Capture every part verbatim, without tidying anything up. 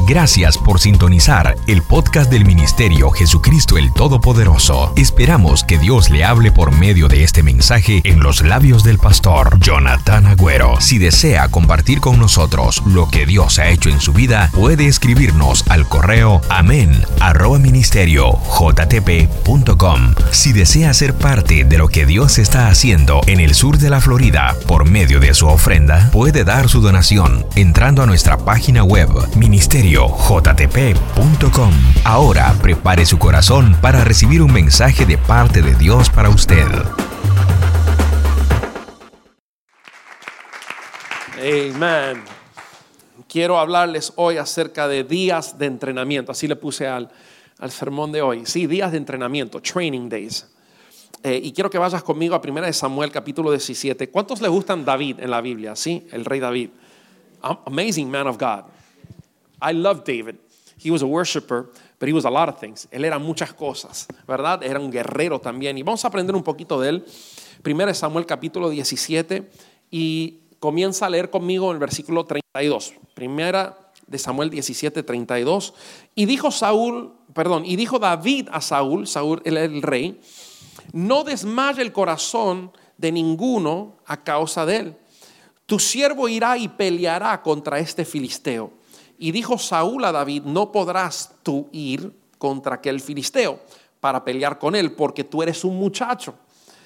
Gracias por sintonizar el podcast del Ministerio Jesucristo el Todopoderoso. Esperamos que Dios le hable por medio de este mensaje en los labios del pastor Jonathan Agüero. Si desea compartir con nosotros lo que Dios ha hecho en su vida, puede escribirnos al correo amén arroba ministerio jtp punto com. Si desea ser parte de lo que Dios está haciendo en el sur de la Florida por medio de su ofrenda, puede dar su donación entrando a nuestra página web ministerio j t p punto com. Ahora prepare su corazón para recibir un mensaje de parte de Dios para usted. Amén. Quiero hablarles hoy acerca de días de entrenamiento. Así le puse al, al sermón de hoy. Sí, días de entrenamiento, training days. Eh, y quiero que vayas conmigo a primera de Samuel, capítulo diecisiete. ¿Cuántos le gustan David en la Biblia? Sí, el rey David. Amazing man of God. I love David. He was a worshiper, but he was a lot of things. Él era muchas cosas, ¿verdad? Era un guerrero también. Y vamos a aprender un poquito de él. Primera de Samuel, capítulo diecisiete. Y comienza a leer conmigo en el versículo treinta y dos. Primera de Samuel diecisiete, treinta y dos. Y dijo Saúl, perdón, y dijo David a Saúl, Saúl era el rey, no desmaye el corazón de ninguno a causa de él. Tu siervo irá y peleará contra este filisteo. Y dijo Saúl a David, no podrás tú ir contra aquel filisteo para pelear con él, porque tú eres un muchacho.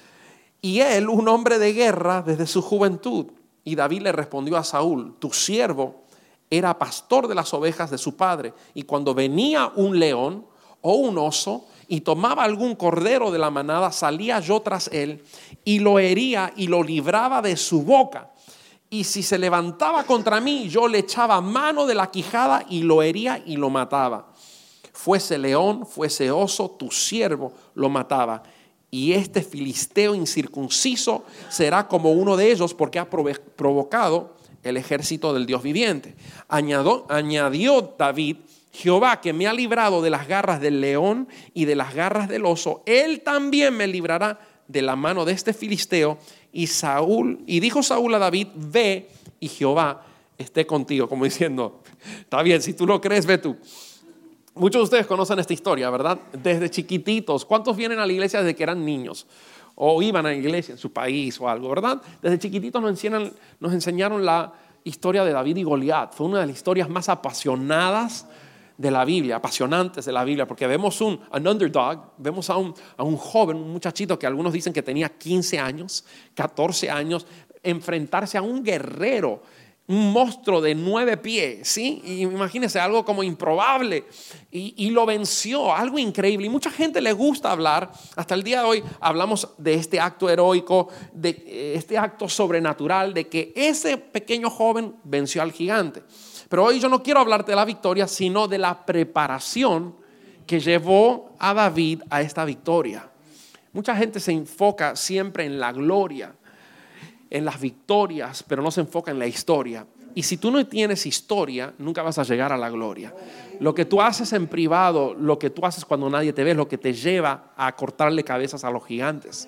Y él, un hombre de guerra desde su juventud. Y David le respondió a Saúl, tu siervo era pastor de las ovejas de su padre. Y cuando venía un león o un oso y tomaba algún cordero de la manada, salía yo tras él y lo hería y lo libraba de su boca. Y si se levantaba contra mí, yo le echaba mano de la quijada y lo hería y lo mataba. Fuese león, fuese oso, tu siervo lo mataba. Y este filisteo incircunciso será como uno de ellos, porque ha provocado el ejército del Dios viviente. Añadió, añadió David, Jehová que me ha librado de las garras del león y de las garras del oso, él también me librará de la mano de este filisteo. Y Saúl, y dijo Saúl a David, ve y Jehová esté contigo, como diciendo, está bien, si tú lo crees, ve tú. Muchos de ustedes conocen esta historia, ¿verdad? Desde chiquititos. ¿Cuántos vienen a la iglesia desde que eran niños? O iban a la iglesia en su país o algo, ¿verdad? Desde chiquititos nos enseñaron, nos enseñaron la historia de David y Goliat. Fue una de las historias más apasionadas de la Biblia, apasionantes de la Biblia, porque vemos un an underdog, vemos a un, a un joven, un muchachito que algunos dicen que tenía quince años, catorce años, enfrentarse a un guerrero, un monstruo de nueve pies, ¿sí? Y imagínense, algo como improbable, y, y lo venció, algo increíble. Y mucha gente le gusta hablar, hasta el día de hoy hablamos de este acto heroico, de este acto sobrenatural, de que ese pequeño joven venció al gigante. Pero hoy yo no quiero hablarte de la victoria, sino de la preparación que llevó a David a esta victoria. Mucha gente se enfoca siempre en la gloria, en las victorias, pero no se enfoca en la historia. Y si tú no tienes historia, nunca vas a llegar a la gloria. Lo que tú haces en privado, lo que tú haces cuando nadie te ve, es lo que te lleva a cortarle cabezas a los gigantes.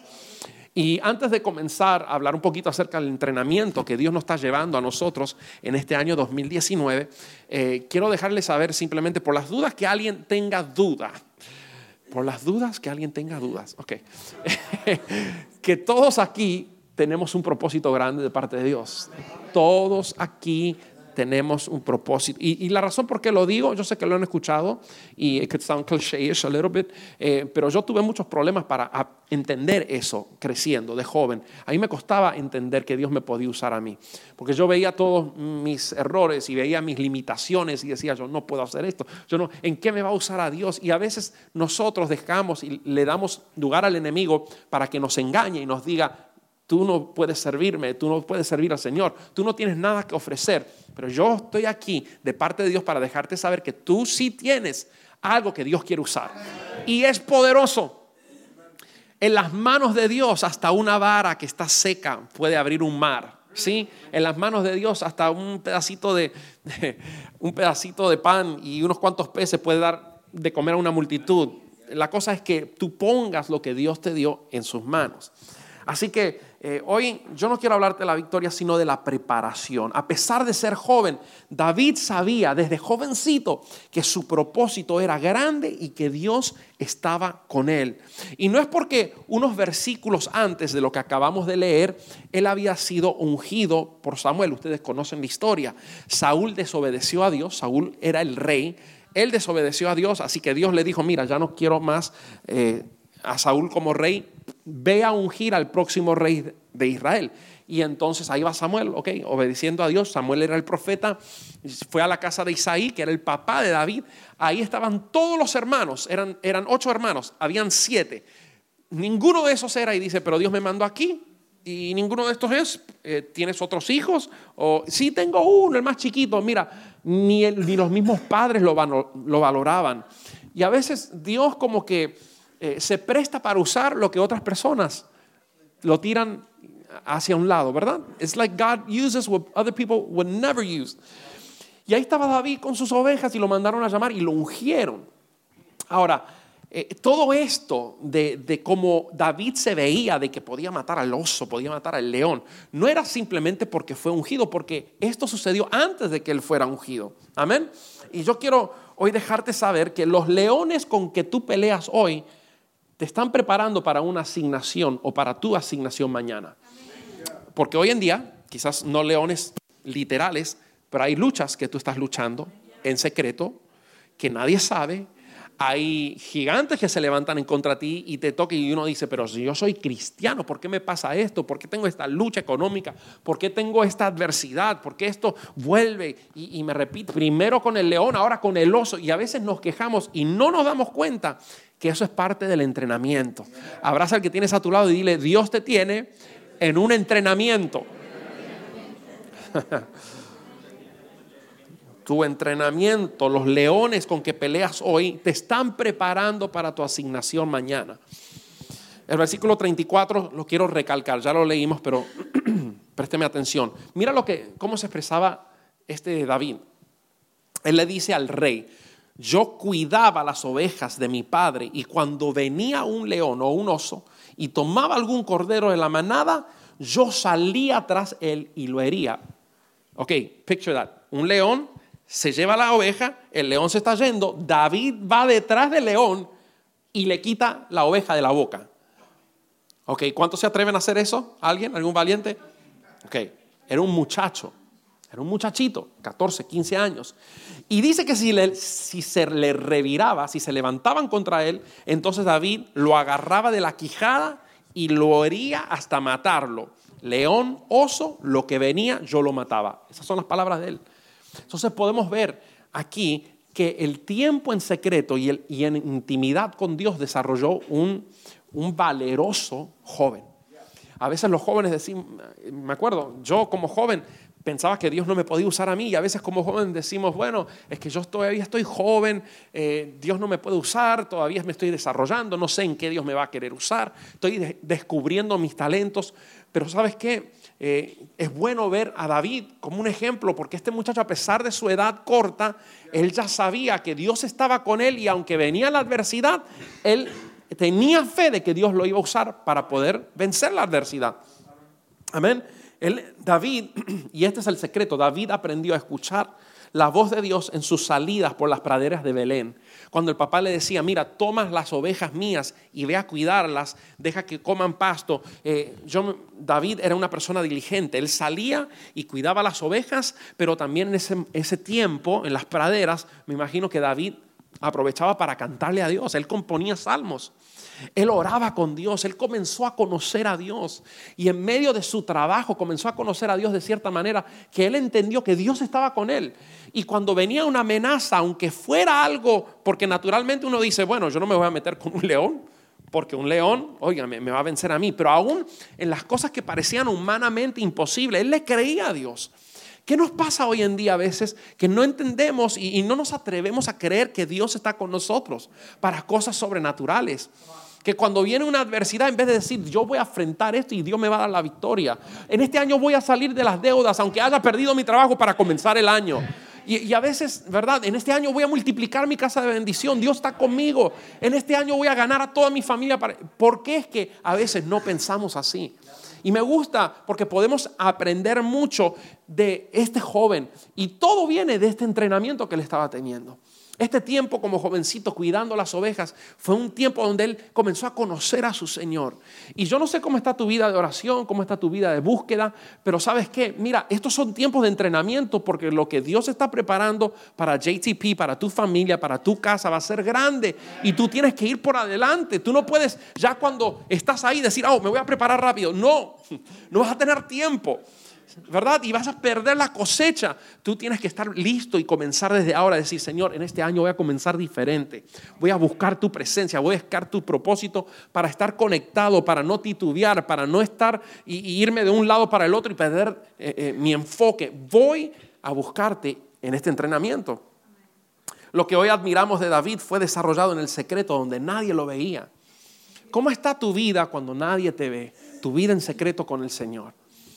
Y antes de comenzar a hablar un poquito acerca del entrenamiento que Dios nos está llevando a nosotros en este año dos mil diecinueve, eh, quiero dejarles saber simplemente por las dudas que alguien tenga duda. Por las dudas que alguien tenga dudas. Ok. Que todos aquí tenemos un propósito grande de parte de Dios. Todos aquí tenemos un propósito. Y, y la razón por qué lo digo, yo sé que lo han escuchado y it could sound cliché-ish a little bit, eh, pero yo tuve muchos problemas para a, entender eso creciendo de joven. A mí me costaba entender que Dios me podía usar a mí, porque yo veía todos mis errores y veía mis limitaciones y decía, yo no puedo hacer esto, yo no, ¿en qué me va a usar a Dios? Y a veces nosotros dejamos y le damos lugar al enemigo para que nos engañe y nos diga, tú no puedes servirme, tú no puedes servir al Señor, tú no tienes nada que ofrecer, pero yo estoy aquí de parte de Dios para dejarte saber que tú sí tienes algo que Dios quiere usar y es poderoso. En las manos de Dios hasta una vara que está seca puede abrir un mar, ¿sí? En las manos de Dios hasta un pedacito de, de un pedacito de pan y unos cuantos peces puede dar de comer a una multitud. La cosa es que tú pongas lo que Dios te dio en sus manos. Así que eh, hoy yo no quiero hablarte de la victoria, sino de la preparación. A pesar de ser joven, David sabía desde jovencito que su propósito era grande y que Dios estaba con él. Y no es porque unos versículos antes de lo que acabamos de leer, él había sido ungido por Samuel. Ustedes conocen la historia. Saúl desobedeció a Dios, Saúl era el rey. Él desobedeció a Dios, así que Dios le dijo, mira, ya no quiero más eh, a Saúl como rey, ve a ungir al próximo rey de Israel. Y entonces ahí va Samuel, ok, obedeciendo a Dios. Samuel era el profeta, fue a la casa de Isaí, que era el papá de David. Ahí estaban todos los hermanos, eran, eran ocho hermanos, habían siete. Ninguno de esos era, y dice, pero Dios me mandó aquí. Y ninguno de estos es, eh, ¿tienes otros hijos? O sí, tengo uno, el más chiquito. Mira, ni, el, ni los mismos padres lo, lo valoraban. Y a veces Dios como que eh, se presta para usar lo que otras personas lo tiran hacia un lado, ¿verdad? It's like God uses what other people would never use. Y ahí estaba David con sus ovejas y lo mandaron a llamar y lo ungieron. Ahora, Eh, todo esto de, de cómo David se veía de que podía matar al oso, podía matar al león, no era simplemente porque fue ungido, porque esto sucedió antes de que él fuera ungido. Amén. Y yo quiero hoy dejarte saber que los leones con que tú peleas hoy te están preparando para una asignación o para tu asignación mañana. Porque hoy en día, quizás no leones literales, pero hay luchas que tú estás luchando en secreto, que nadie sabe. Hay gigantes que se levantan en contra de ti y te tocan y uno dice, pero si yo soy cristiano, ¿por qué me pasa esto? ¿Por qué tengo esta lucha económica? ¿Por qué tengo esta adversidad? ¿Por qué esto vuelve? Y, y me repito, primero con el león, ahora con el oso. Y a veces nos quejamos y no nos damos cuenta que eso es parte del entrenamiento. Abraza al que tienes a tu lado y dile, Dios te tiene en un entrenamiento. Tu entrenamiento, los leones con que peleas hoy, te están preparando para tu asignación mañana. El versículo treinta y cuatro lo quiero recalcar, ya lo leímos, pero présteme atención. Mira lo que, cómo se expresaba este David. Él le dice al rey, yo cuidaba las ovejas de mi padre y cuando venía un león o un oso y tomaba algún cordero de la manada, yo salía tras él y lo hería. Ok, picture that. Un león se lleva la oveja, el león se está yendo, David va detrás del león y le quita la oveja de la boca. Ok, ¿cuántos se atreven a hacer eso? ¿Alguien? ¿Algún valiente? Ok, era un muchacho, era un muchachito, catorce, quince años. Y dice que si, le, si se le reviraba, si se levantaban contra él, entonces David lo agarraba de la quijada y lo hería hasta matarlo. León, oso, lo que venía, yo lo mataba. Esas son las palabras de él. Entonces podemos ver aquí que el tiempo en secreto y, el, y en intimidad con Dios desarrolló un, un valeroso joven. A veces los jóvenes decimos, me acuerdo, yo como joven pensaba que Dios no me podía usar a mí y a veces como joven decimos, bueno, es que yo todavía estoy joven, eh, Dios no me puede usar, todavía me estoy desarrollando, no sé en qué Dios me va a querer usar, estoy de- descubriendo mis talentos, pero ¿sabes qué? Eh, es bueno ver a David como un ejemplo porque este muchacho, a pesar de su edad corta, él ya sabía que Dios estaba con él y aunque venía la adversidad, él tenía fe de que Dios lo iba a usar para poder vencer la adversidad. Amén. Él, David, y este es el secreto, David aprendió a escuchar la voz de Dios en sus salidas por las praderas de Belén. Cuando el papá le decía, mira, toma las ovejas mías y ve a cuidarlas, deja que coman pasto. Eh, yo, David era una persona diligente, él salía y cuidaba las ovejas, pero también en ese, ese tiempo, en las praderas, me imagino que David aprovechaba para cantarle a Dios, él componía salmos. Él oraba con Dios, él comenzó a conocer a Dios y en medio de su trabajo comenzó a conocer a Dios de cierta manera que él entendió que Dios estaba con él. Y cuando venía una amenaza, aunque fuera algo, porque naturalmente uno dice, bueno, yo no me voy a meter con un león, porque un león, oiga, me, me va a vencer a mí. Pero aún en las cosas que parecían humanamente imposibles, él le creía a Dios. ¿Qué nos pasa hoy en día a veces? Que no entendemos y, y no nos atrevemos a creer que Dios está con nosotros para cosas sobrenaturales. Que cuando viene una adversidad, en vez de decir yo voy a enfrentar esto y Dios me va a dar la victoria, en este año voy a salir de las deudas aunque haya perdido mi trabajo para comenzar el año. Y, y a veces, ¿verdad? En este año voy a multiplicar mi casa de bendición. Dios está conmigo. En este año voy a ganar a toda mi familia. Para... ¿Por qué es que a veces no pensamos así? Y me gusta porque podemos aprender mucho de este joven. Y todo viene de este entrenamiento que él estaba teniendo. Este tiempo como jovencito cuidando las ovejas fue un tiempo donde él comenzó a conocer a su Señor. Y yo no sé cómo está tu vida de oración, cómo está tu vida de búsqueda, pero ¿sabes qué? Mira, estos son tiempos de entrenamiento porque lo que Dios está preparando para J T P, para tu familia, para tu casa va a ser grande y tú tienes que ir por adelante. Tú no puedes ya cuando estás ahí decir, oh, me voy a preparar rápido. No, no vas a tener tiempo, ¿verdad? Y vas a perder la cosecha. Tú tienes que estar listo y comenzar desde ahora a decir, Señor, en este año voy a comenzar diferente. Voy a buscar tu presencia, voy a buscar tu propósito para estar conectado, para no titubear, para no estar y, y irme de un lado para el otro y perder eh, eh, mi enfoque. Voy a buscarte en este entrenamiento. Lo que hoy admiramos de David fue desarrollado en el secreto donde nadie lo veía. ¿Cómo está tu vida cuando nadie te ve? Tu vida en secreto con el Señor.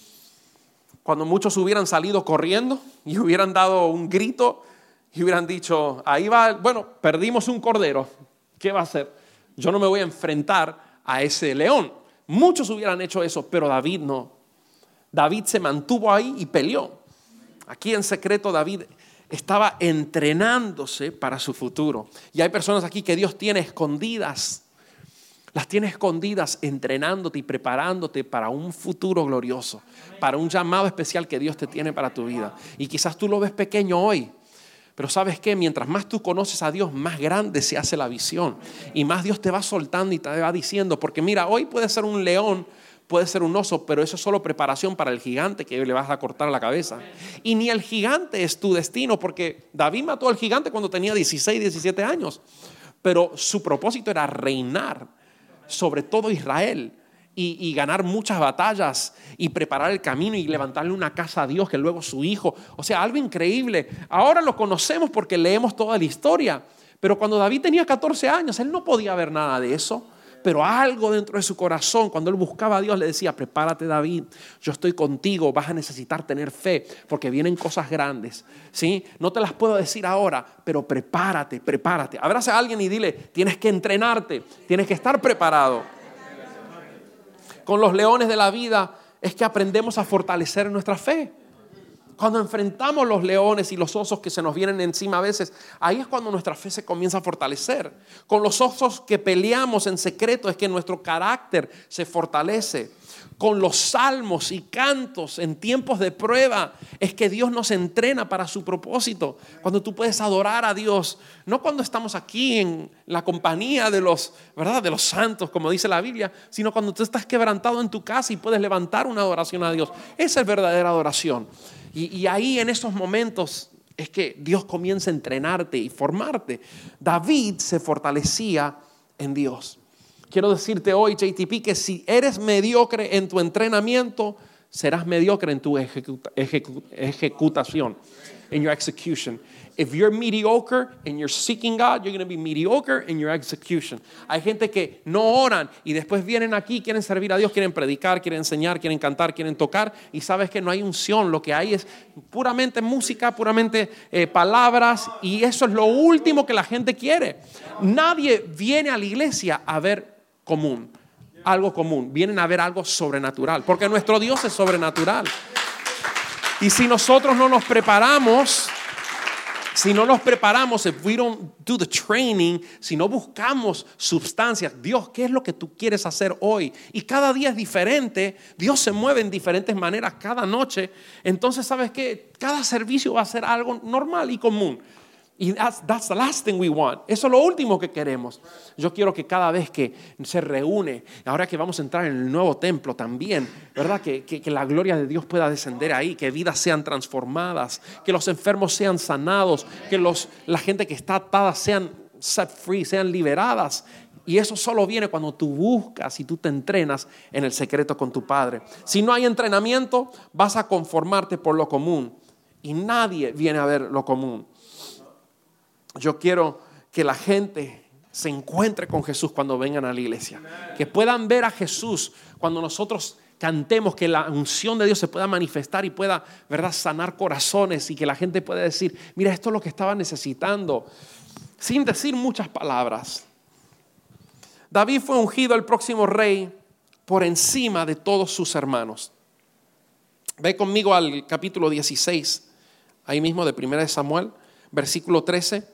Cuando muchos hubieran salido corriendo y hubieran dado un grito y hubieran dicho, ahí va, bueno, perdimos un cordero, ¿qué va a hacer? Yo no me voy a enfrentar a ese león. Muchos hubieran hecho eso, pero David no. David se mantuvo ahí y peleó. Aquí en secreto David estaba entrenándose para su futuro. Y hay personas aquí que Dios tiene escondidas. Las tienes escondidas entrenándote y preparándote para un futuro glorioso, para un llamado especial que Dios te tiene para tu vida. Y quizás tú lo ves pequeño hoy, pero ¿sabes qué? Mientras más tú conoces a Dios, más grande se hace la visión. Y más Dios te va soltando y te va diciendo, porque mira, hoy puede ser un león, puede ser un oso, pero eso es solo preparación para el gigante que le vas a cortar la cabeza. Y ni el gigante es tu destino, porque David mató al gigante cuando tenía dieciséis, diecisiete años. Pero su propósito era reinar sobre todo Israel y, y ganar muchas batallas y preparar el camino y levantarle una casa a Dios que luego su hijo, o sea, algo increíble. Ahora lo conocemos porque leemos toda la historia, pero cuando David tenía catorce años él no podía ver nada de eso, pero algo dentro de su corazón, cuando él buscaba a Dios, le decía, prepárate David, yo estoy contigo, vas a necesitar tener fe porque vienen cosas grandes, ¿sí? No te las puedo decir ahora, pero prepárate, prepárate. Abraza a alguien y dile, tienes que entrenarte, tienes que estar preparado. Con los leones de la vida es que aprendemos a fortalecer nuestra fe. Cuando enfrentamos los leones y los osos que se nos vienen encima a veces, ahí es cuando nuestra fe se comienza a fortalecer. Con los osos que peleamos en secreto es que nuestro carácter se fortalece. Con los salmos y cantos en tiempos de prueba es que Dios nos entrena para su propósito. Cuando tú puedes adorar a Dios, no cuando estamos aquí en la compañía de los, ¿verdad? de los santos, como dice la Biblia, sino cuando tú estás quebrantado en tu casa y puedes levantar una adoración a Dios. Esa es verdadera adoración. Y, y ahí en esos momentos es que Dios comienza a entrenarte y formarte. David se fortalecía en Dios. Quiero decirte hoy, J T P, que si eres mediocre en tu entrenamiento, serás mediocre en tu ejecuta, ejecu, ejecutación, in your execution. If you're mediocre and you're seeking God, you're going to be mediocre in your execution. Hay gente que no oran y después vienen aquí, quieren servir a Dios, quieren predicar, quieren enseñar, quieren cantar, quieren tocar y sabes que no hay unción. Lo que hay es puramente música, puramente eh, palabras y eso es lo último que la gente quiere. Nadie viene a la iglesia a ver común, algo común. Vienen a ver algo sobrenatural porque nuestro Dios es sobrenatural. Y si nosotros no nos preparamos... Si no nos preparamos, if we don't do the training, si no buscamos sustancias, Dios, ¿qué es lo que tú quieres hacer hoy? Y cada día es diferente, Dios se mueve en diferentes maneras cada noche. Entonces, ¿sabes qué? Cada servicio va a ser algo normal y común. Y that's, that's the last thing we want. Eso es lo último que queremos. Yo quiero que cada vez que se reúne, ahora que vamos a entrar en el nuevo templo también, ¿verdad? Que, que, que la gloria de Dios pueda descender ahí, que vidas sean transformadas, que los enfermos sean sanados, que los, la gente que está atada sean set free, sean liberadas. Y eso solo viene cuando tú buscas y tú te entrenas en el secreto con tu Padre. Si no hay entrenamiento, vas a conformarte por lo común. Y nadie viene a ver lo común. Yo quiero que la gente se encuentre con Jesús cuando vengan a la iglesia. Que puedan ver a Jesús cuando nosotros cantemos, que la unción de Dios se pueda manifestar y pueda, ¿verdad?, sanar corazones y que la gente pueda decir, mira, esto es lo que estaba necesitando, sin decir muchas palabras. David fue ungido el próximo rey por encima de todos sus hermanos. Ve conmigo al capítulo dieciséis, ahí mismo de Primera de Samuel, versículo trece.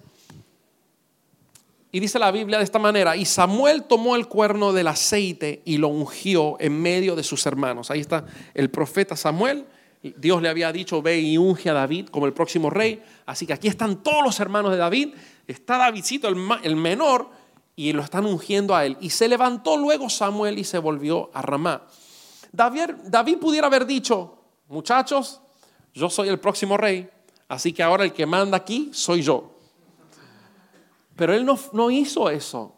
Y dice la Biblia de esta manera: y Samuel tomó el cuerno del aceite y lo ungió en medio de sus hermanos. Ahí está el profeta Samuel. Dios le había dicho, ve y unge a David como el próximo rey. Así que aquí están todos los hermanos de David. Está Davidcito, el, el menor, y lo están ungiendo a él. Y se levantó luego Samuel y se volvió a Ramá. David, David pudiera haber dicho, muchachos, yo soy el próximo rey, así que ahora el que manda aquí soy yo. Pero él no, no hizo eso.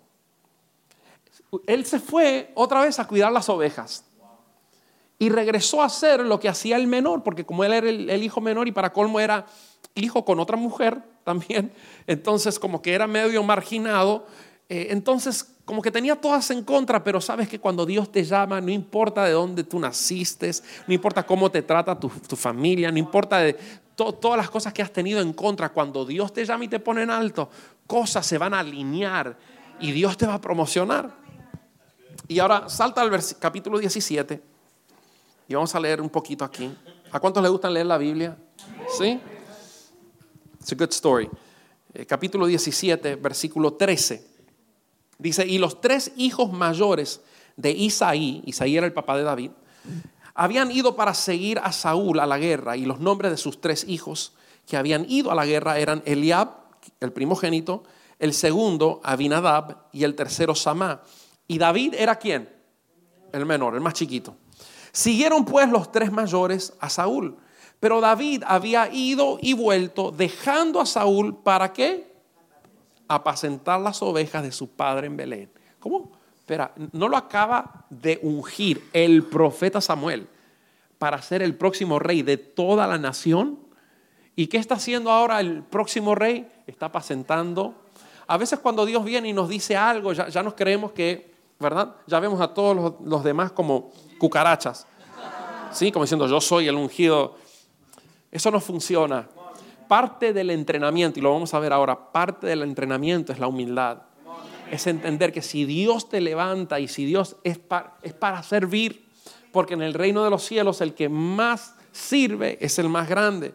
Él se fue otra vez a cuidar las ovejas. Y regresó a hacer lo que hacía el menor, porque como él era el, el hijo menor y para colmo era hijo con otra mujer también, entonces como que era medio marginado, eh, entonces como que tenía todas en contra, pero sabes que cuando Dios te llama, no importa de dónde tú naciste, no importa cómo te trata tu, tu familia, no importa de to, todas las cosas que has tenido en contra, cuando Dios te llama y te pone en alto, cosas se van a alinear y Dios te va a promocionar. Y ahora salta al vers- capítulo diecisiete y vamos a leer un poquito aquí. ¿A cuántos les gusta leer la Biblia? ¿Sí? It's a good story. Eh, capítulo diecisiete, versículo trece. Dice, y los tres hijos mayores de Isaí, Isaí era el papá de David, habían ido para seguir a Saúl a la guerra, y los nombres de sus tres hijos que habían ido a la guerra eran Eliab, el primogénito, el segundo Abinadab y el tercero Samá. Y David era ¿quién? El menor, el más chiquito. Siguieron pues los tres mayores a Saúl, pero David había ido y vuelto dejando a Saúl ¿para qué? Apacentar las ovejas de su padre en Belén. ¿Cómo? Espera, no lo acaba de ungir el profeta Samuel para ser el próximo rey de toda la nación. ¿Y qué está haciendo ahora el próximo rey? Está apacentando. A veces cuando Dios viene y nos dice algo, ya, ya nos creemos que, ¿verdad? Ya vemos a todos los, los demás como cucarachas. ¿Sí? Como diciendo, yo soy el ungido. Eso no funciona. Parte del entrenamiento, y lo vamos a ver ahora, parte del entrenamiento es la humildad. Es entender que si Dios te levanta y si Dios es para, es para servir, porque en el reino de los cielos el que más sirve es el más grande.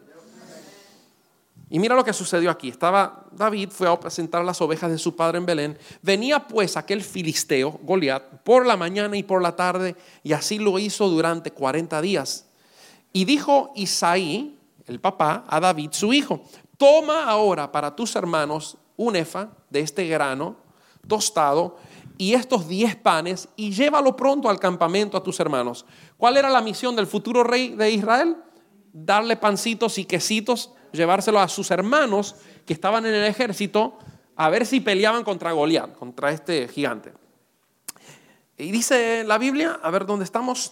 Y mira lo que sucedió aquí. Estaba David, fue a apacentar las ovejas de su padre en Belén. Venía pues aquel filisteo, Goliat, por la mañana y por la tarde, y así lo hizo durante cuarenta días. Y dijo Isaí, el papá, a David su hijo, toma ahora para tus hermanos un efa de este grano tostado y estos diez panes y llévalo pronto al campamento a tus hermanos. ¿Cuál era la misión del futuro rey de Israel? Darle pancitos y quesitos, llevárselo a sus hermanos que estaban en el ejército a ver si peleaban contra Goliat, contra este gigante. Y dice la Biblia, a ver dónde estamos,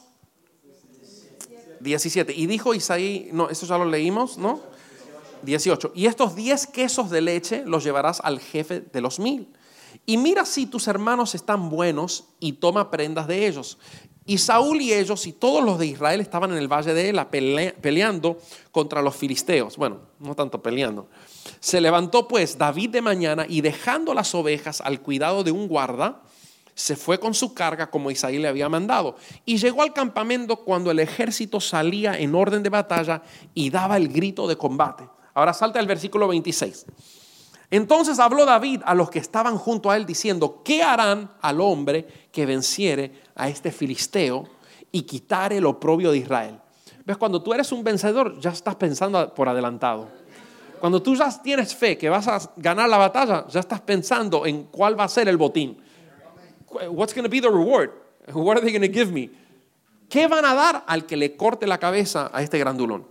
diecisiete. Y dijo Isaí, no, eso ya lo leímos, ¿no? dieciocho. Y estos diez quesos de leche los llevarás al jefe de los mil. Y mira si tus hermanos están buenos y toma prendas de ellos. Y Saúl y ellos y todos los de Israel estaban en el valle de Ela pele- peleando contra los filisteos. Bueno, no tanto peleando. Se levantó pues David de mañana y dejando las ovejas al cuidado de un guarda, se fue con su carga como Isaí le había mandado. Y llegó al campamento cuando el ejército salía en orden de batalla y daba el grito de combate. Ahora salta el versículo veintiséis. Entonces habló David a los que estaban junto a él diciendo, ¿qué harán al hombre que venciere a este filisteo y quitare el oprobio de Israel? ¿Ves? Cuando tú eres un vencedor, ya estás pensando por adelantado. Cuando tú ya tienes fe que vas a ganar la batalla, ya estás pensando en cuál va a ser el botín. What's going to be the reward? What are they going to give me? ¿Qué van a dar al que le corte la cabeza a este grandulón?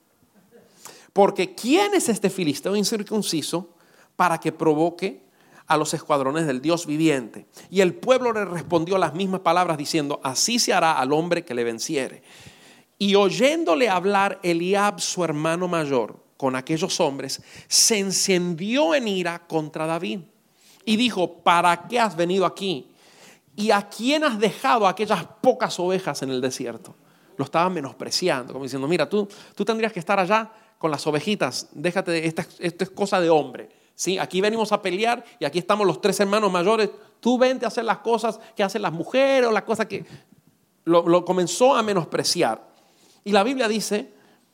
Porque ¿quién es este filisteo incircunciso para que provoque a los escuadrones del Dios viviente? Y el pueblo le respondió las mismas palabras diciendo, así se hará al hombre que le venciere. Y oyéndole hablar Eliab, su hermano mayor, con aquellos hombres, se encendió en ira contra David. Y dijo, ¿para qué has venido aquí? ¿Y a quién has dejado aquellas pocas ovejas en el desierto? Lo estaban menospreciando, como diciendo, mira, tú, tú tendrías que estar allá con las ovejitas. Déjate, esta, esto es cosa de hombre. ¿Sí? Aquí venimos a pelear y aquí estamos los tres hermanos mayores. Tú vente a hacer las cosas que hacen las mujeres o las cosas que... Lo, lo comenzó a menospreciar. Y la Biblia dice,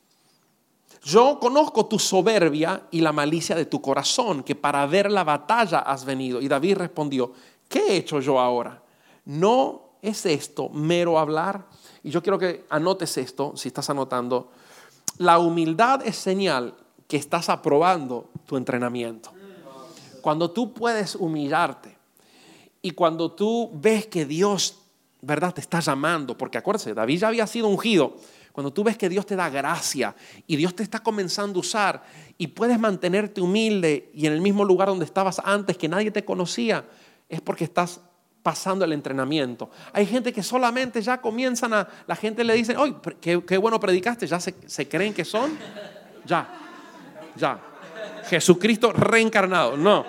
yo conozco tu soberbia y la malicia de tu corazón, que para ver la batalla has venido. Y David respondió, ¿qué he hecho yo ahora? ¿No es esto mero hablar? Y yo quiero que anotes esto, si estás anotando. La humildad es señal que estás aprobando tu entrenamiento. Cuando tú puedes humillarte y cuando tú ves que Dios, ¿verdad?, te está llamando, porque acuérdense, David ya había sido ungido. Cuando tú ves que Dios te da gracia y Dios te está comenzando a usar y puedes mantenerte humilde y en el mismo lugar donde estabas antes, que nadie te conocía, es porque estás pasando el entrenamiento. Hay gente que solamente ya comienzan a, la gente le dice, ¡ay, qué, qué bueno predicaste! Ya se, se creen que son, ya, ya. Jesucristo reencarnado, no.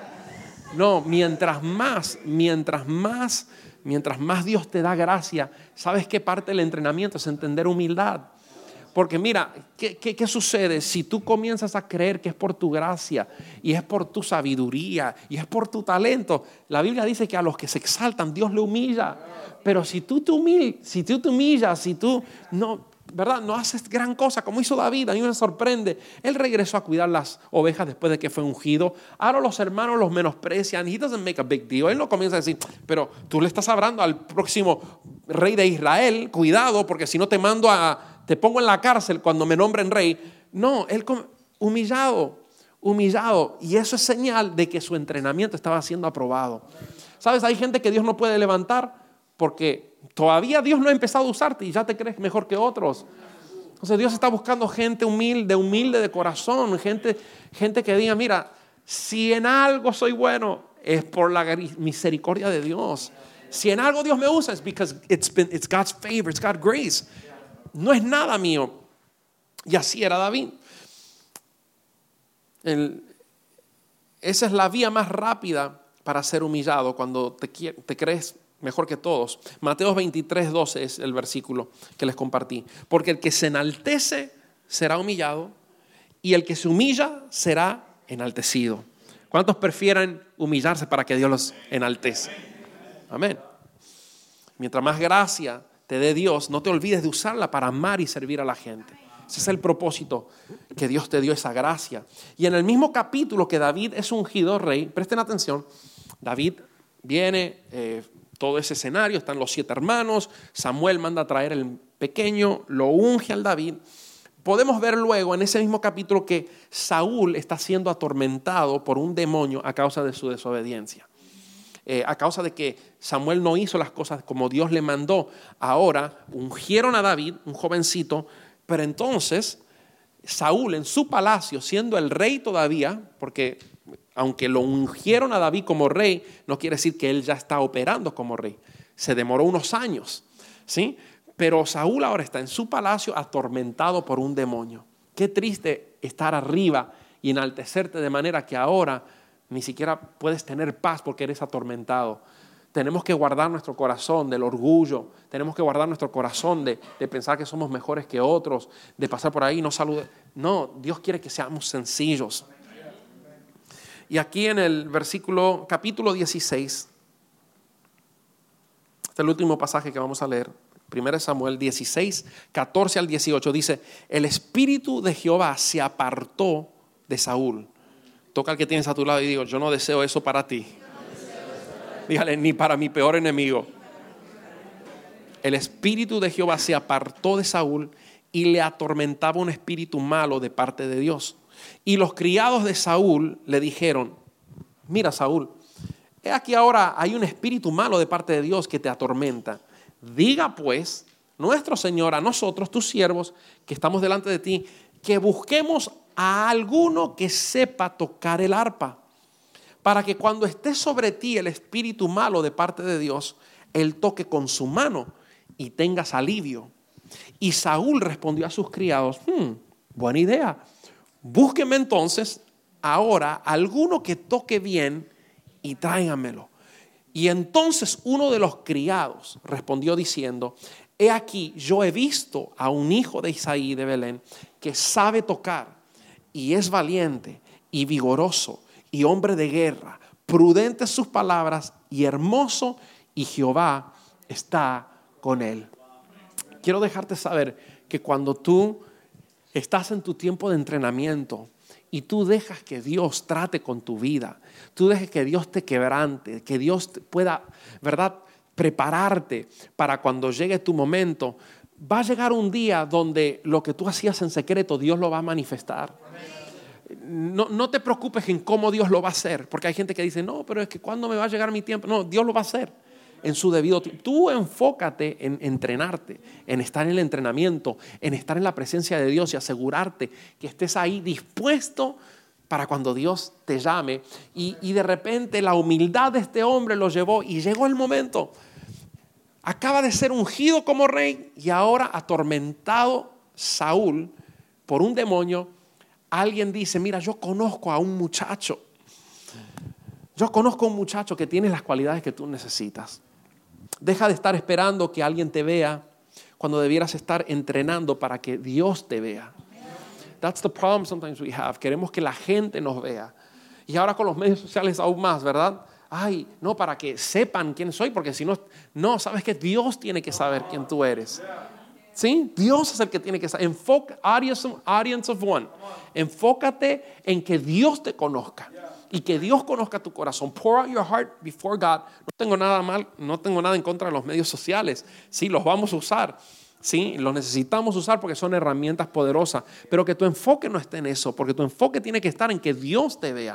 No, mientras más, mientras más, mientras más Dios te da gracia, ¿sabes qué parte del entrenamiento? Es entender humildad. Porque mira, ¿qué, qué, qué sucede si tú comienzas a creer que es por tu gracia y es por tu sabiduría y es por tu talento? La Biblia dice que a los que se exaltan Dios le humilla. Pero si tú te humillas, si tú te humillas, si tú no, ¿verdad?, no haces gran cosa como hizo David, a mí me sorprende. Él regresó a cuidar las ovejas después de que fue ungido. Ahora los hermanos los menosprecian. He doesn't make a big deal. Él no comienza a decir, pero tú le estás hablando al próximo rey de Israel, cuidado, porque si no te mando a... te pongo en la cárcel cuando me nombren rey. No, él humillado, humillado. Y eso es señal de que su entrenamiento estaba siendo aprobado. ¿Sabes? Hay gente que Dios no puede levantar porque todavía Dios no ha empezado a usarte y ya te crees mejor que otros. Entonces Dios está buscando gente humilde, humilde de corazón. Gente, gente que diga, mira, si en algo soy bueno, es por la misericordia de Dios. Si en algo Dios me usa, es because it's been, it's God's favor, it's God's grace. No es nada mío. Y así era David. El, esa es la vía más rápida para ser humillado cuando te, te crees mejor que todos. Mateo veintitrés, doce es el versículo que les compartí. Porque el que se enaltece será humillado y el que se humilla será enaltecido. ¿Cuántos prefieren humillarse para que Dios los enaltece? Amén. Mientras más gracia te dé Dios, no te olvides de usarla para amar y servir a la gente. Ese es el propósito, que Dios te dio esa gracia. Y en el mismo capítulo que David es ungido rey, presten atención, David viene, eh, todo ese escenario, están los siete hermanos, Samuel manda a traer el pequeño, lo unge al David. Podemos ver luego en ese mismo capítulo que Saúl está siendo atormentado por un demonio a causa de su desobediencia. Eh, a causa de que Samuel no hizo las cosas como Dios le mandó. Ahora ungieron a David, un jovencito, pero entonces Saúl en su palacio, siendo el rey todavía, porque aunque lo ungieron a David como rey, no quiere decir que él ya está operando como rey. Se demoró unos años, ¿sí? Pero Saúl ahora está en su palacio atormentado por un demonio. Qué triste estar arriba y enaltecerte de manera que ahora ni siquiera puedes tener paz porque eres atormentado. Tenemos que guardar nuestro corazón del orgullo. Tenemos que guardar nuestro corazón de, de pensar que somos mejores que otros, de pasar por ahí y no saludar. No, Dios quiere que seamos sencillos. Y aquí en el versículo, capítulo dieciséis, este es el último pasaje que vamos a leer. primero Samuel dieciséis, catorce al dieciocho, dice, el espíritu de Jehová se apartó de Saúl. Toca al que tienes a tu lado y digo, yo no deseo eso para ti. Dígale, ni para mi peor enemigo. El espíritu de Jehová se apartó de Saúl y le atormentaba un espíritu malo de parte de Dios. Y los criados de Saúl le dijeron, mira Saúl, he aquí ahora hay un espíritu malo de parte de Dios que te atormenta. Diga pues, nuestro Señor, a nosotros, tus siervos, que estamos delante de ti, que busquemos a alguno que sepa tocar el arpa, para que cuando esté sobre ti el espíritu malo de parte de Dios, él toque con su mano y tengas alivio. Y Saúl respondió a sus criados, hmm, buena idea, búsquenme entonces ahora alguno que toque bien y tráiganmelo. Y entonces uno de los criados respondió diciendo: he aquí, yo he visto a un hijo de Isaí de Belén que sabe tocar y es valiente y vigoroso y hombre de guerra, prudentes sus palabras y hermoso, y Jehová está con él. Quiero dejarte saber que cuando tú estás en tu tiempo de entrenamiento y tú dejas que Dios trate con tu vida, tú dejes que Dios te quebrante, que Dios pueda, ¿verdad?, prepararte para cuando llegue tu momento, va a llegar un día donde lo que tú hacías en secreto, Dios lo va a manifestar. No, no te preocupes en cómo Dios lo va a hacer, porque hay gente que dice: no, pero es que ¿cuándo me va a llegar mi tiempo? No, Dios lo va a hacer en su debido tiempo. Tú enfócate en entrenarte, en estar en el entrenamiento, en estar en la presencia de Dios y asegurarte que estés ahí dispuesto para cuando Dios te llame. Y, y de repente la humildad de este hombre lo llevó y llegó el momento. Acaba de ser ungido como rey y ahora atormentado Saúl por un demonio. Alguien dice: mira, yo conozco a un muchacho. Yo conozco a un muchacho que tiene las cualidades que tú necesitas. Deja de estar esperando que alguien te vea cuando debieras estar entrenando para que Dios te vea. That's the problem sometimes we have. Queremos que la gente nos vea. Y ahora con los medios sociales aún más, ¿verdad? Ay, no, para que sepan quién soy, porque si no, no, sabes que Dios tiene que saber quién tú eres. ¿Sí? Dios es el que tiene que saber. Enfoca, audience, audience of one. Enfócate en que Dios te conozca y que Dios conozca tu corazón. Pour out your heart before God. No tengo nada mal, no tengo nada en contra de los medios sociales. Sí, los vamos a usar. Sí, los necesitamos usar porque son herramientas poderosas. Pero que tu enfoque no esté en eso, porque tu enfoque tiene que estar en que Dios te vea.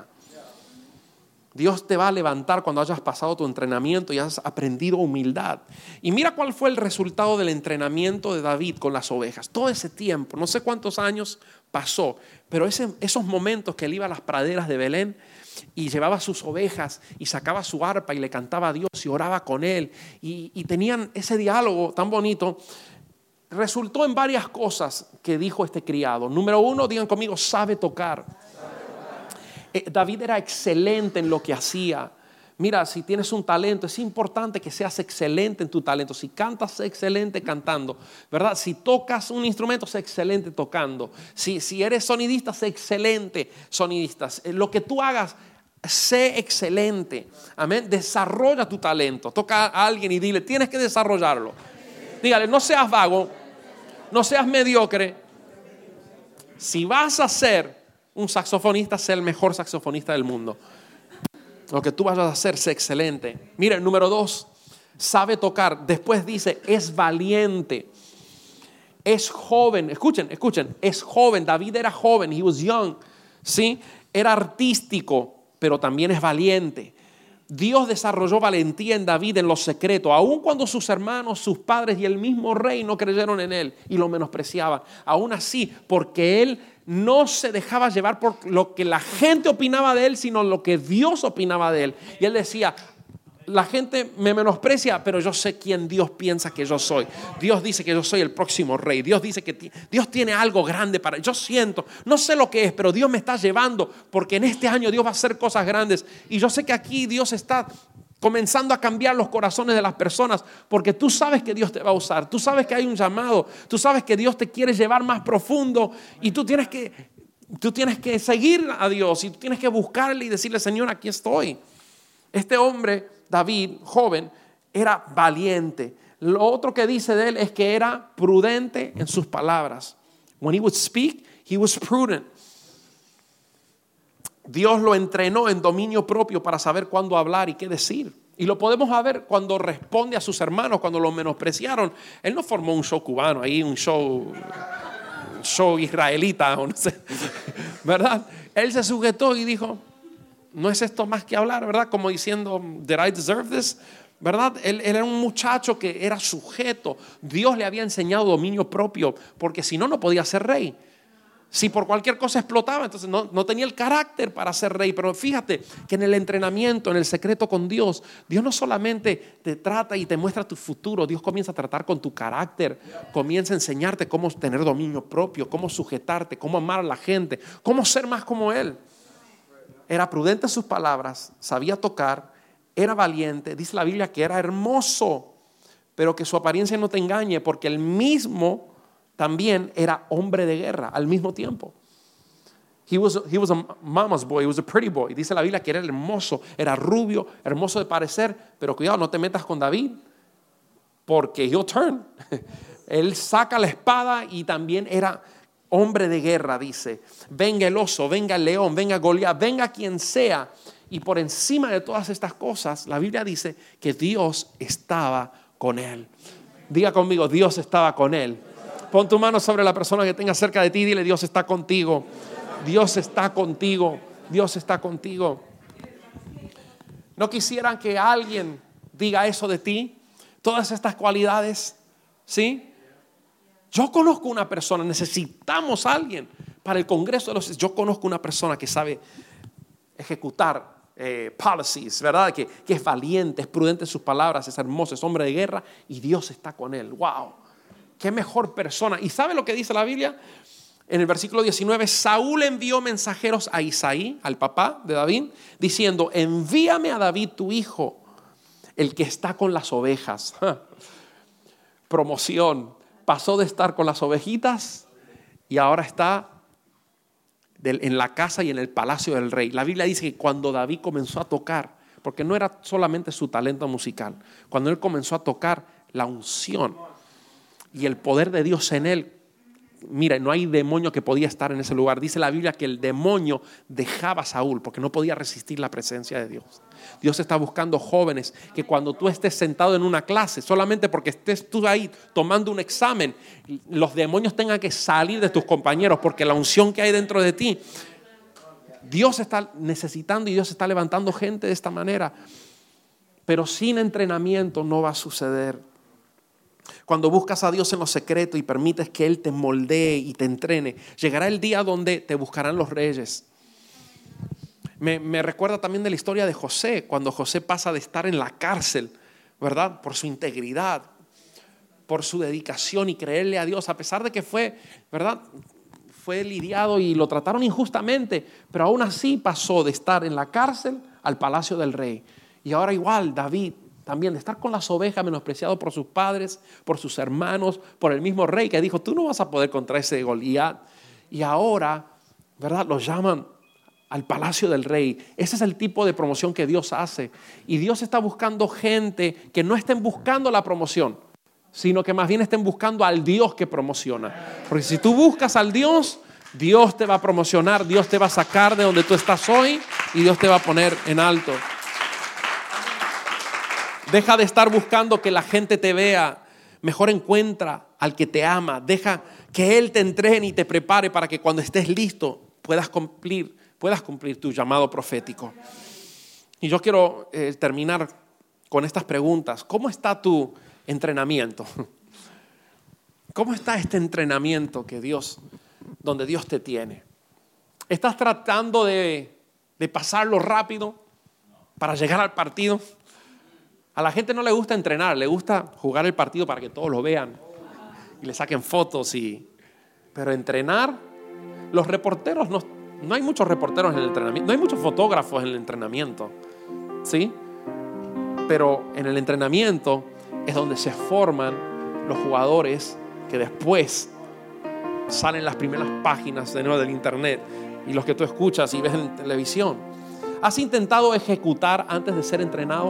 Dios te va a levantar cuando hayas pasado tu entrenamiento y has aprendido humildad. Y mira cuál fue el resultado del entrenamiento de David con las ovejas. Todo ese tiempo, no sé cuántos años pasó, pero ese, esos momentos que él iba a las praderas de Belén y llevaba sus ovejas y sacaba su arpa y le cantaba a Dios y oraba con él. Y, y tenían ese diálogo tan bonito. Resultó en varias cosas que dijo este criado. Número uno, digan conmigo, sabe tocar. Eh, David era excelente en lo que hacía. Mira, si tienes un talento, es importante que seas excelente en tu talento. Si cantas, sé excelente cantando, ¿verdad? Si tocas un instrumento, sé excelente tocando. Si, si eres sonidista, sé excelente sonidista. Lo que tú hagas, sé excelente. Amén. Desarrolla tu talento. Toca a alguien y dile: tienes que desarrollarlo. Dígale: no seas vago, no seas mediocre. Si vas a ser un saxofonista, sé el mejor saxofonista del mundo. Lo que tú vayas a hacer, sé excelente. Mira, número dos, sabe tocar. Después dice: es valiente. Es joven. Escuchen, escuchen. Es joven. David era joven. He was young. ¿Sí? Era artístico, pero también es valiente. Dios desarrolló valentía en David en lo secreto, aun cuando sus hermanos, sus padres y el mismo rey no creyeron en él y lo menospreciaban. Aún así, porque él no se dejaba llevar por lo que la gente opinaba de él, sino lo que Dios opinaba de él. Y él decía: la gente me menosprecia, pero yo sé quién Dios piensa que yo soy. Dios dice que yo soy el próximo rey. Dios dice que t- Dios tiene algo grande para... Yo siento, no sé lo que es, pero Dios me está llevando porque en este año Dios va a hacer cosas grandes. Y yo sé que aquí Dios está comenzando a cambiar los corazones de las personas, porque tú sabes que Dios te va a usar. Tú sabes que hay un llamado. Tú sabes que Dios te quiere llevar más profundo y tú tienes que, tú tienes que seguir a Dios y tú tienes que buscarle y decirle: Señor, aquí estoy. Este hombre, David, joven, era valiente. Lo otro que dice de él es que era prudente en sus palabras. When he would speak, he was prudent. Dios lo entrenó en dominio propio para saber cuándo hablar y qué decir. Y lo podemos ver cuando responde a sus hermanos, cuando lo menospreciaron. Él no formó un show cubano ahí, un show, un show israelita, o no sé, ¿verdad? Él se sujetó y dijo: no es esto más que hablar, ¿verdad? Como diciendo: did I deserve this? ¿Verdad? Él, él era un muchacho que era sujeto. Dios le había enseñado dominio propio, porque si no, no podía ser rey. Si por cualquier cosa explotaba, entonces no, no tenía el carácter para ser rey. Pero fíjate que en el entrenamiento, en el secreto con Dios, Dios no solamente te trata y te muestra tu futuro. Dios comienza a tratar con tu carácter. Comienza a enseñarte cómo tener dominio propio, cómo sujetarte, cómo amar a la gente, cómo ser más como Él. Era prudente en sus palabras, sabía tocar, era valiente, dice la Biblia que era hermoso, pero que su apariencia no te engañe, porque él mismo también era hombre de guerra al mismo tiempo. He was, he was a mama's boy, he was a pretty boy. Dice la Biblia que era hermoso, era rubio, hermoso de parecer, pero cuidado, no te metas con David, porque he'll turn. Él saca la espada y también era hombre de guerra, dice. Venga el oso, venga el león, venga Goliat, venga quien sea. Y por encima de todas estas cosas, la Biblia dice que Dios estaba con él. Diga conmigo, Dios estaba con él. Pon tu mano sobre la persona que tenga cerca de ti y dile, Dios está contigo. Dios está contigo. Dios está contigo. ¿No quisieran que alguien diga eso de ti? Todas estas cualidades, ¿sí? Yo conozco una persona, necesitamos a alguien para el Congreso de los... Yo conozco una persona que sabe ejecutar eh, policies, ¿verdad? Que, que es valiente, es prudente en sus palabras, es hermoso, es hombre de guerra y Dios está con él. ¡Wow! ¡Qué mejor persona! ¿Y sabe lo que dice la Biblia? En el versículo diecinueve, Saúl envió mensajeros a Isaí, al papá de David, diciendo, envíame a David tu hijo, el que está con las ovejas. Promoción. Pasó de estar con las ovejitas y ahora está en la casa y en el palacio del rey. La Biblia dice que cuando David comenzó a tocar, porque no era solamente su talento musical, cuando él comenzó a tocar, la unción y el poder de Dios en él, mira, no hay demonio que podía estar en ese lugar. Dice la Biblia que el demonio dejaba a Saúl porque no podía resistir la presencia de Dios. Dios está buscando jóvenes que cuando tú estés sentado en una clase, solamente porque estés tú ahí tomando un examen, los demonios tengan que salir de tus compañeros porque la unción que hay dentro de ti, Dios está necesitando y Dios está levantando gente de esta manera. Pero sin entrenamiento no va a suceder. Cuando buscas a Dios en lo secreto y permites que Él te moldee y te entrene, llegará el día donde te buscarán los reyes. Me, me recuerda también de la historia de José, cuando José pasa de estar en la cárcel, ¿verdad? Por su integridad, por su dedicación y creerle a Dios, a pesar de que fue, ¿verdad? Fue lidiado y lo trataron injustamente, pero aún así pasó de estar en la cárcel al palacio del rey. Y ahora igual David, también de estar con las ovejas, menospreciado por sus padres, por sus hermanos, por el mismo rey que dijo, tú no vas a poder contra ese Goliat. Y ahora, ¿verdad? Lo llaman al palacio del rey. Ese es el tipo de promoción que Dios hace. Y Dios está buscando gente que no estén buscando la promoción, sino que más bien estén buscando al Dios que promociona. Porque si tú buscas al Dios, Dios te va a promocionar, Dios te va a sacar de donde tú estás hoy y Dios te va a poner en alto. Deja de estar buscando que la gente te vea. Mejor encuentra al que te ama. Deja que Él te entrene y te prepare para que cuando estés listo puedas cumplir, puedas cumplir tu llamado profético. Y yo quiero eh, terminar con estas preguntas. ¿Cómo está tu entrenamiento? ¿Cómo está este entrenamiento que Dios, donde Dios te tiene? ¿Estás tratando de, de pasarlo rápido para llegar al partido? A la gente no le gusta entrenar, le gusta jugar el partido para que todos lo vean y le saquen fotos. Y... Pero entrenar, los reporteros, no, no hay muchos reporteros en el entrenamiento, no hay muchos fotógrafos en el entrenamiento, ¿sí? Pero en el entrenamiento es donde se forman los jugadores que después salen las primeras páginas de nuevo del internet y los que tú escuchas y ves en televisión. ¿Has intentado ejecutar antes de ser entrenado?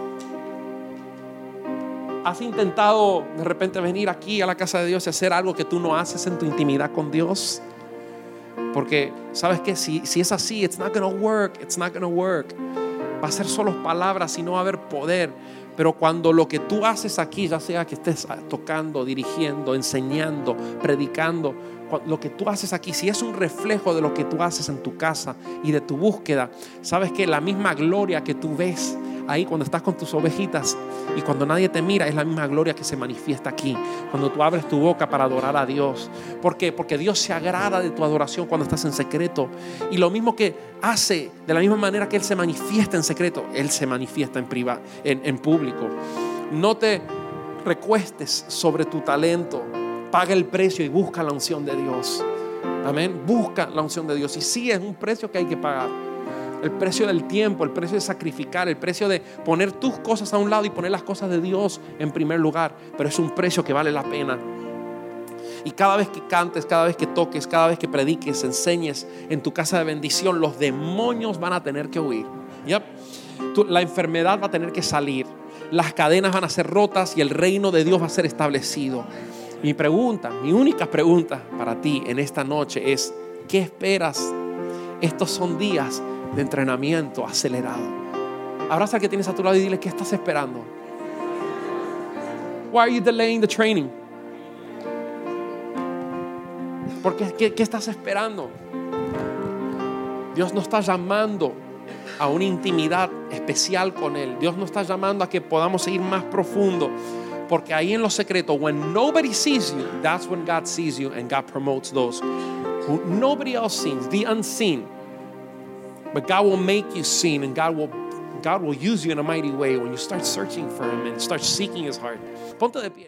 ¿Has intentado de repente venir aquí a la casa de Dios y hacer algo que tú no haces en tu intimidad con Dios? Porque, ¿sabes qué? Si, si es así, it's not gonna work, it's not gonna work. Va a ser solo palabras y no va a haber poder. Pero cuando lo que tú haces aquí, ya sea que estés tocando, dirigiendo, enseñando, predicando, lo que tú haces aquí, si es un reflejo de lo que tú haces en tu casa y de tu búsqueda, ¿sabes qué? La misma gloria que tú ves ahí cuando estás con tus ovejitas y cuando nadie te mira, es la misma gloria que se manifiesta aquí cuando tú abres tu boca para adorar a Dios. ¿Por qué? Porque Dios se agrada de tu adoración cuando estás en secreto, y lo mismo que hace, de la misma manera que Él se manifiesta en secreto, Él se manifiesta en, priva, en, en público. No te recuestes sobre tu talento, paga el precio y busca la unción de Dios. Amén. Busca la unción de Dios, y sí, es un precio que hay que pagar. El precio del tiempo, el precio de sacrificar, el precio de poner tus cosas a un lado y poner las cosas de Dios en primer lugar. Pero es un precio que vale la pena. Y cada vez que cantes, cada vez que toques, cada vez que prediques, enseñes en tu casa de bendición, los demonios van a tener que huir. Yep. Tú, la enfermedad va a tener que salir. Las cadenas van a ser rotas y el reino de Dios va a ser establecido. Mi pregunta, mi única pregunta para ti en esta noche es: ¿qué esperas? Estos son días de entrenamiento acelerado. Abraza al que tienes a tu lado y dile: ¿qué estás esperando? Why are you delaying the training? Porque ¿qué, qué estás esperando? Dios nos está llamando a una intimidad especial con Él. Dios nos está llamando a que podamos ir más profundo. Porque ahí en lo secreto, when nobody sees you, that's when God sees you, and God promotes those who nobody else sees, the unseen. But God will make you seen, and God will, God will use you in a mighty way when you start searching for Him and start seeking His heart. Ponte de pie.